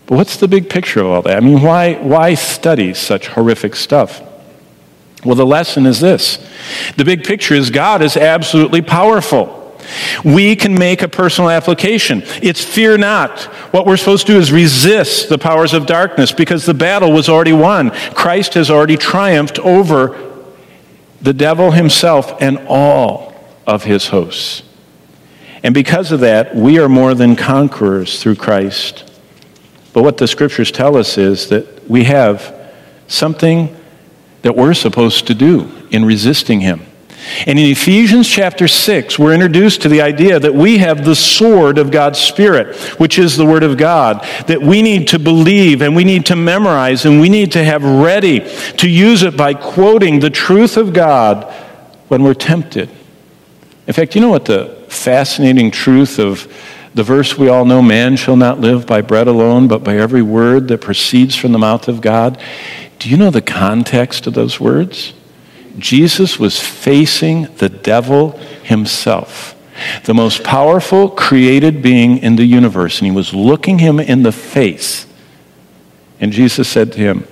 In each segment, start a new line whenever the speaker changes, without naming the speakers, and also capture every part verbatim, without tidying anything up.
But what's the big picture of all that? I mean, why, why study such horrific stuff? Well, the lesson is this. The big picture is God is absolutely powerful. We can make a personal application. It's fear not. What we're supposed to do is resist the powers of darkness because the battle was already won. Christ has already triumphed over the devil himself and all of his hosts. And because of that, we are more than conquerors through Christ. But what the scriptures tell us is that we have something that we're supposed to do in resisting him. And in Ephesians chapter six, we're introduced to the idea that we have the sword of God's Spirit, which is the Word of God, that we need to believe and we need to memorize and we need to have ready to use it by quoting the truth of God when we're tempted. In fact, you know what the fascinating truth of the verse we all know, man shall not live by bread alone, but by every word that proceeds from the mouth of God? Do you know the context of those words? Jesus was facing the devil himself, the most powerful created being in the universe, and he was looking him in the face. And Jesus said to him,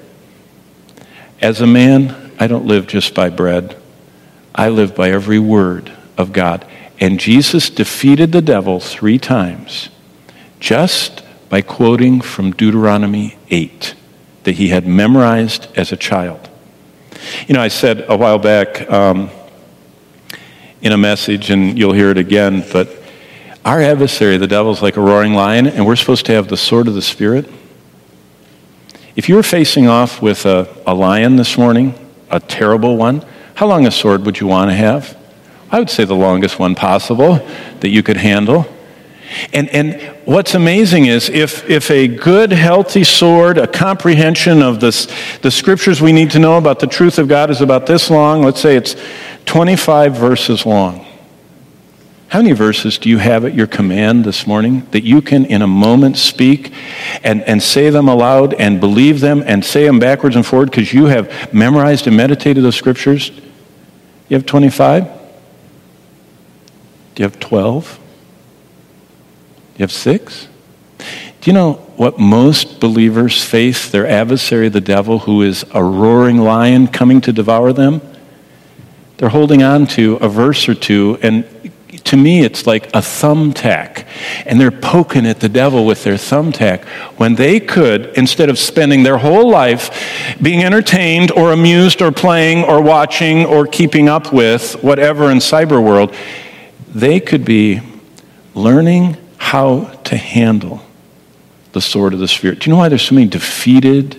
as a man, I don't live just by bread. I live by every word of God. And Jesus defeated the devil three times just by quoting from Deuteronomy eight that he had memorized as a child. You know, I said a while back um, in a message, and you'll hear it again, but our adversary, the devil's like a roaring lion, and we're supposed to have the sword of the Spirit. If you were facing off with a, a lion this morning, a terrible one, how long a sword would you want to have? I would say the longest one possible that you could handle. And and what's amazing is if if a good, healthy sword, a comprehension of this, the scriptures we need to know about the truth of God is about this long, let's say it's twenty-five verses long. How many verses do you have at your command this morning that you can in a moment speak and, and say them aloud and believe them and say them backwards and forward because you have memorized and meditated those scriptures? You have twenty-five? Do you have twelve? You have six? Do you know what most believers face their adversary, the devil, who is a roaring lion coming to devour them? They're holding on to a verse or two, and to me it's like a thumbtack. And they're poking at the devil with their thumbtack when they could, instead of spending their whole life being entertained or amused or playing or watching or keeping up with whatever in cyber world, they could be learning how to handle the sword of the Spirit. Do you know why there's so many defeated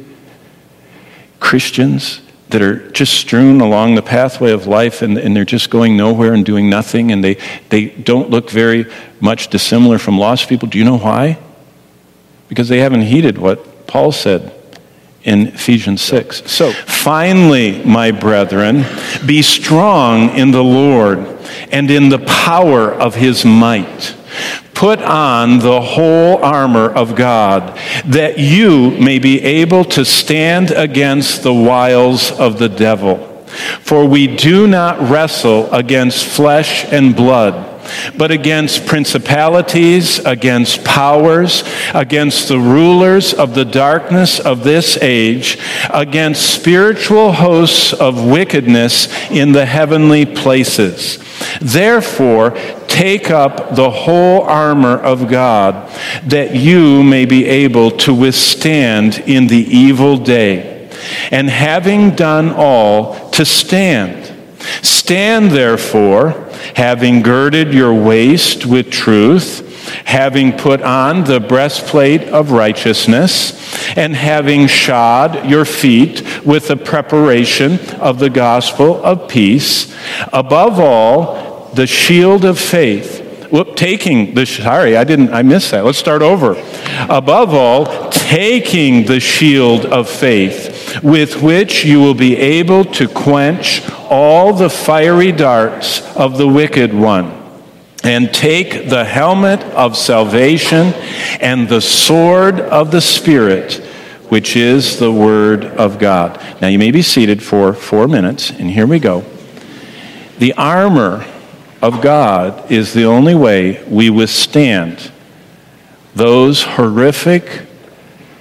Christians that are just strewn along the pathway of life and, and they're just going nowhere and doing nothing and they, they don't look very much dissimilar from lost people? Do you know why? Because they haven't heeded what Paul said in Ephesians six. So, finally, my brethren, be strong in the Lord and in the power of his might. Put on the whole armor of God, that you may be able to stand against the wiles of the devil. For we do not wrestle against flesh and blood, but against principalities, against powers, against the rulers of the darkness of this age, against spiritual hosts of wickedness in the heavenly places. Therefore, take up the whole armor of God, that you may be able to withstand in the evil day, and having done all, to stand. Stand therefore, having girded your waist with truth, having put on the breastplate of righteousness, and having shod your feet with the preparation of the gospel of peace, above all, the shield of faith. Whoop, taking the, sorry, I didn't, I missed that. Let's start over. Above all, taking the shield of faith, with which you will be able to quench all the fiery darts of the wicked one, and take the helmet of salvation and the sword of the Spirit, which is the word of God. Now you may be seated for four minutes, and here we go. The armor of God is the only way we withstand those horrific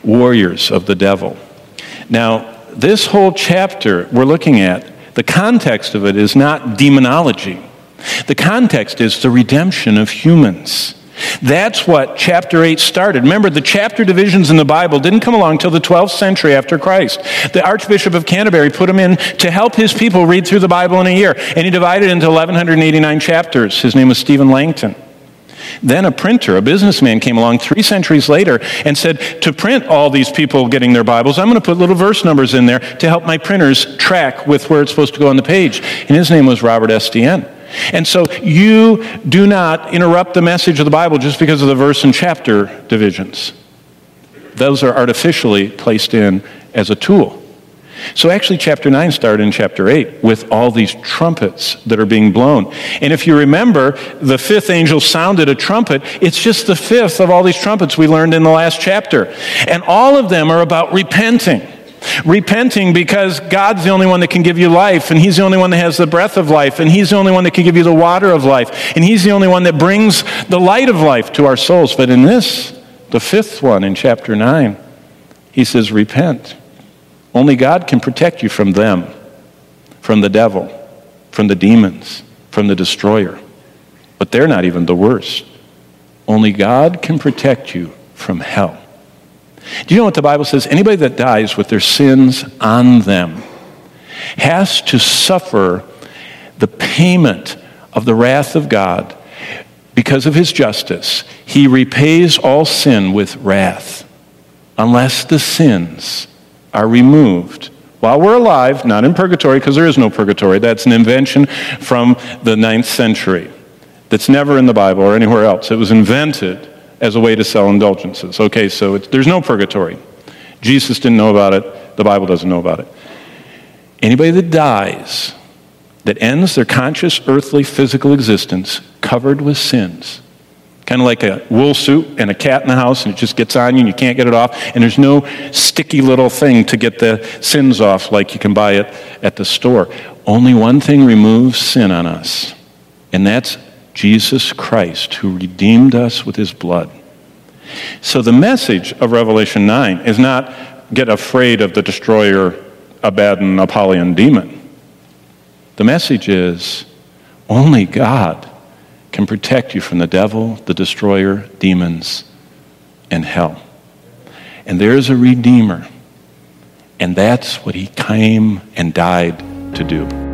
warriors of the devil. Now, this whole chapter we're looking at, the context of it is not demonology. The context is the redemption of humans. That's what chapter eight started. Remember, the chapter divisions in the Bible didn't come along until the twelfth century after Christ. The Archbishop of Canterbury put them in to help his people read through the Bible in a year. And he divided it into eleven eighty-nine chapters. His name was Stephen Langton. Then a printer, a businessman, came along three centuries later and said, to print all these people getting their Bibles, I'm going to put little verse numbers in there to help my printers track with where it's supposed to go on the page. And his name was Robert Estienne. And so you do not interrupt the message of the Bible just because of the verse and chapter divisions. Those are artificially placed in as a tool. So actually chapter nine started in chapter eight with all these trumpets that are being blown. And if you remember, the fifth angel sounded a trumpet. It's just the fifth of all these trumpets we learned in the last chapter. And all of them are about repenting. Repenting because God's the only one that can give you life, and He's the only one that has the breath of life, and He's the only one that can give you the water of life, and He's the only one that brings the light of life to our souls. But in this, the fifth one in chapter nine, He says, repent. Only God can protect you from them, from the devil, from the demons, from the destroyer. But they're not even the worst. Only God can protect you from hell. Do you know what the Bible says? Anybody that dies with their sins on them has to suffer the payment of the wrath of God because of His justice. He repays all sin with wrath unless the sins are removed while we're alive, not in purgatory, because there is no purgatory. That's an invention from the ninth century that's never in the Bible or anywhere else. It was invented as a way to sell indulgences. Okay, so it's, there's no purgatory. Jesus didn't know about it. The Bible doesn't know about it. Anybody that dies, that ends their conscious, earthly, physical existence covered with sins, kind of like a wool suit and a cat in the house, and it just gets on you and you can't get it off, and there's no sticky little thing to get the sins off like you can buy it at the store. Only one thing removes sin on us, and that's Jesus Christ, who redeemed us with His blood. So the message of Revelation nine is not get afraid of the destroyer, Abaddon, Apollyon demon. The message is only God can protect you from the devil, the destroyer, demons, and hell. And there is a Redeemer, and that's what He came and died to do.